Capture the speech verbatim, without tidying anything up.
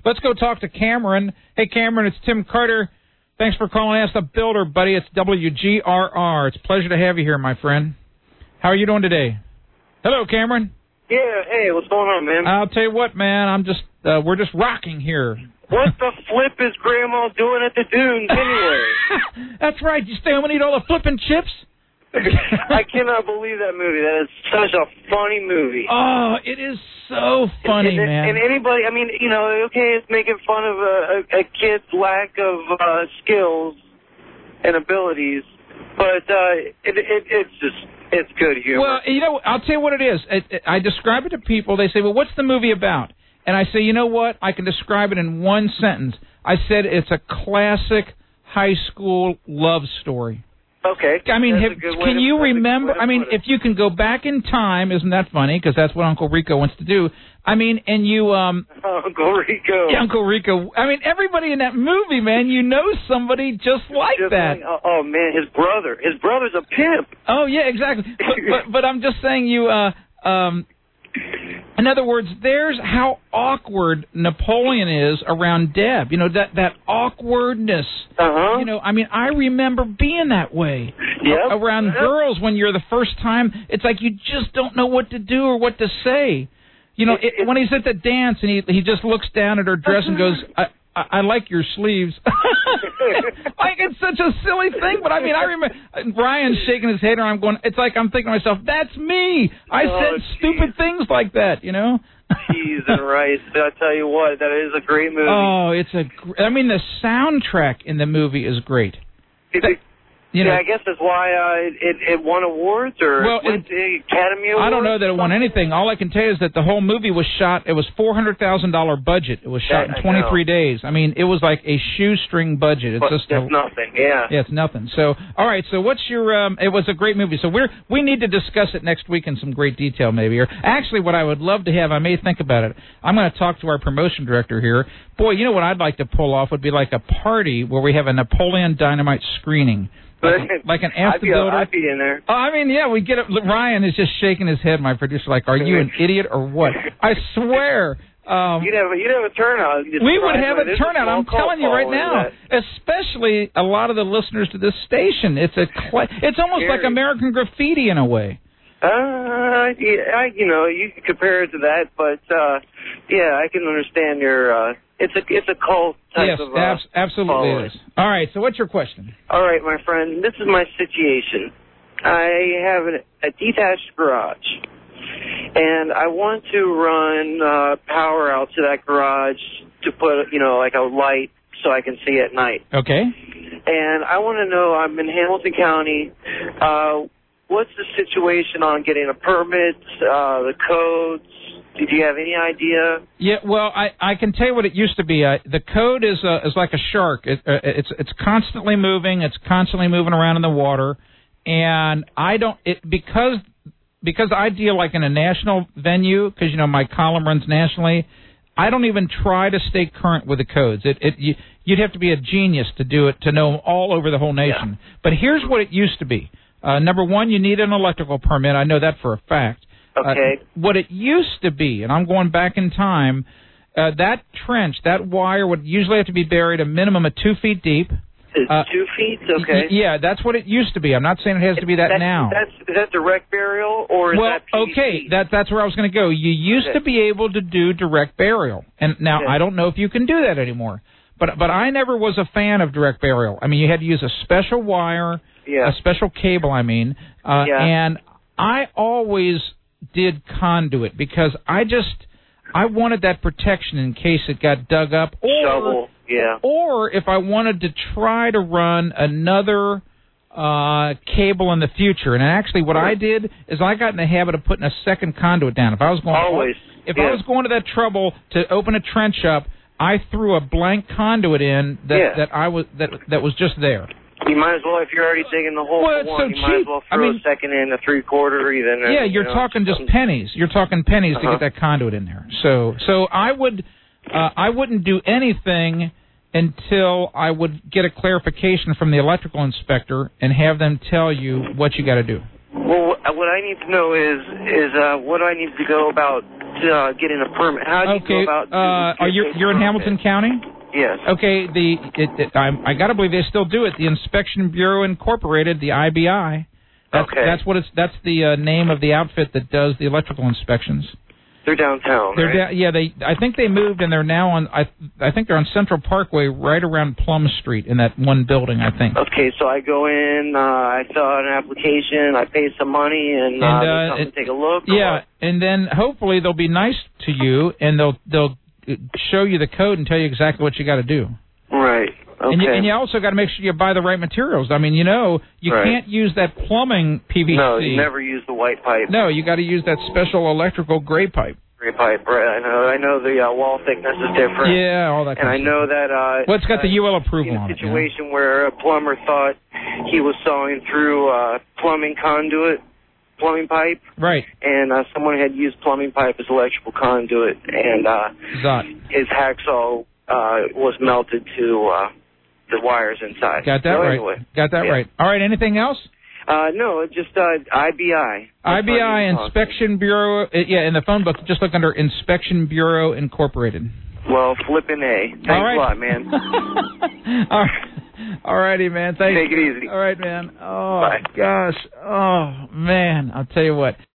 Let's go talk to Cameron. Hey, Cameron, it's Tim Carter. Thanks for calling Ask the Builder, buddy. It's W G R R. It's a pleasure to have you here, my friend. How are you doing today? Hello, Cameron. Yeah, hey, what's going on, man? I'll tell you what, man. I'm just, uh, we're just rocking here. What the flip is Grandma doing at the dunes anyway? That's right. You stay home and eat all the flipping chips? I cannot believe that movie. That is such a funny movie. Oh, it is so funny, and, and, man. And anybody, I mean, you know, okay, it's making fun of a, a, a kid's lack of uh, skills and abilities, but uh, it, it, it's just, it's good humor. Well, you know, I'll tell you what it is. It, it, I describe it to people. They say, well, what's the movie about? And I say, you know what? I can describe it in one sentence. I said it's a classic high school love story. Okay. I mean, have, can to, you remember? I mean, if you can go back in time, isn't that funny? Because that's what Uncle Rico wants to do. I mean, and you, um, Uncle Rico. Yeah, Uncle Rico. I mean, everybody in that movie, man, you know somebody just like just that. Like, oh, oh man, his brother. His brother's a pimp. Oh yeah, exactly. But but, but I'm just saying, you. Uh, um, in other words, there's how awkward Napoleon is around Deb. You know, that, that awkwardness. Uh-huh. You know, I mean, I remember being that way. Yep. A- around yep. girls when you're the first time. It's like you just don't know what to do or what to say. You know, it, it, when he's at the dance and he he just looks down at her dress and goes, I, I, I like your sleeves. Like, it's such a silly thing, but I mean, I remember Ryan's shaking his head, and I'm going, it's like I'm thinking to myself, that's me. I oh, said geez. stupid things like that, you know? Cheese and rice. I tell you what, that is a great movie. Oh, it's a, gr- I mean, the soundtrack in the movie is great. It, That, you know, yeah, I guess that's why uh, it it won awards or well, went it, to Academy Awards. I don't know that it won anything. All I can tell you is that the whole movie was shot. It was four hundred thousand dollar budget. It was shot yeah, in twenty three days. I mean, it was like a shoestring budget. It's but just that's a, nothing. Yeah. Yeah, it's nothing. So, all right. So, what's your? Um, it was a great movie. So, we're we need to discuss it next week in some great detail, maybe. Or actually, what I would love to have, I may think about it. I'm going to talk to our promotion director here. Boy, you know what I'd like to pull off would be like a party where we have a Napoleon Dynamite screening. Like, like an Ask the Builder. I'd be in there. Oh, I mean, yeah, we get it. Ryan is just shaking his head, my producer, like, are you an idiot or what? I swear. Um, you'd have a, you'd have a turnout. Just we would have a turnout. A I'm telling you right now. That. Especially a lot of the listeners to this station. It's a cl- it's almost Scary. like American Graffiti in a way. Uh, yeah, I, you know, you can compare it to that, but uh, yeah, I can understand your. Uh, it's a it's a cult type yes, of. Uh, abs- absolutely following. it is. All right. So, what's your question? All right, my friend. This is my situation. I have a, a detached garage, and I want to run uh, power out to that garage to put, you know, like a light so I can see at night. Okay. And I want to know. I'm in Hamilton County. Uh, what's the situation on getting a permit? Uh, the codes. Did you have any idea? Yeah, well, I, I can tell you what it used to be. Uh, the code is uh, is like a shark. It, uh, it's it's constantly moving. It's constantly moving around in the water, and I don't it because because I deal like in a national venue because you know my column runs nationally. I don't even try to stay current with the codes. It it you, you'd have to be a genius to do it to know them all over the whole nation. Yeah. But here's what it used to be. Uh, number one, you need an electrical permit. I know that for a fact. Okay. Uh, what it used to be, and I'm going back in time, uh, that trench, that wire would usually have to be buried a minimum of two feet deep. It's uh, two feet? Okay. Y- yeah, that's what it used to be. I'm not saying it has to be that that's, now. That's, is that direct burial, or is well, that P V C? okay, that, that's where I was going to go. You used okay. to be able to do direct burial, and now okay. I don't know if you can do that anymore. But but I never was a fan of direct burial. I mean, you had to use a special wire, yeah. a special cable, I mean, uh, yeah. and I always did conduit because I just I wanted that protection in case it got dug up or Shovel, yeah. or if I wanted to try to run another uh cable in the future. And actually what I did is I got in the habit of putting a second conduit down. If I was going Always. if yeah. I was going to that trouble to open a trench up, I threw a blank conduit in that yeah. that I was that that was just there. You might as well, if you're already digging the hole well, for one, so you cheap. might as well throw I mean, a second in, a three-quarter even. Yeah, you're you know, talking just something. pennies. You're talking pennies uh-huh. to get that conduit in there. So so I would uh, I wouldn't do anything until I would get a clarification from the electrical inspector and have them tell you what you got to do. Well, what I need to know is is uh, what do I need to go about to, uh, getting a permit? How do you okay. go about? Uh, are you you're in Hamilton County? Yes. Okay. The it, it, I, I got to believe they still do it. The Inspection Bureau Incorporated, the I B I. That's, okay. That's what it's. That's the uh, name of the outfit that does the electrical inspections. They're downtown. They're right? da- yeah. They I think they moved and they're now on. I I think they're on Central Parkway, right around Plum Street, in that one building. I think. Okay, so I go in. Uh, I fill out an application. I pay some money, and, and uh, uh, they come it, and take a look. Yeah, or? and then hopefully they'll be nice to you and they'll they'll show you the code and tell you exactly what you got to do. Right. Okay. And you, and you also got to make sure you buy the right materials. I mean, you know, you right. can't use that plumbing P V C. No, you never use the white pipe. No, you got to use that special electrical gray pipe. Gray pipe, right? I know. I know the uh, wall thickness is different. Yeah, all that. And I know that. Uh, well, it's got the U L approval in a on it. situation where a plumber thought he was sawing through uh, plumbing conduit, plumbing pipe. Right. And uh, someone had used plumbing pipe as electrical conduit, and uh, Zot. his hacksaw uh, was melted to uh, the wires inside. Got that so right. Anyway, Got that yeah. right. All right. Anything else? Uh, no, just uh, I B I. I B I Inspection Bureau. Uh, yeah, in the phone book, just look under Inspection Bureau Incorporated. Well, flipping A. Thanks All right. a lot, man. All right. All righty, man. Thanks. Take it easy. All right, man. Oh, Bye. gosh. Oh, man. I'll tell you what.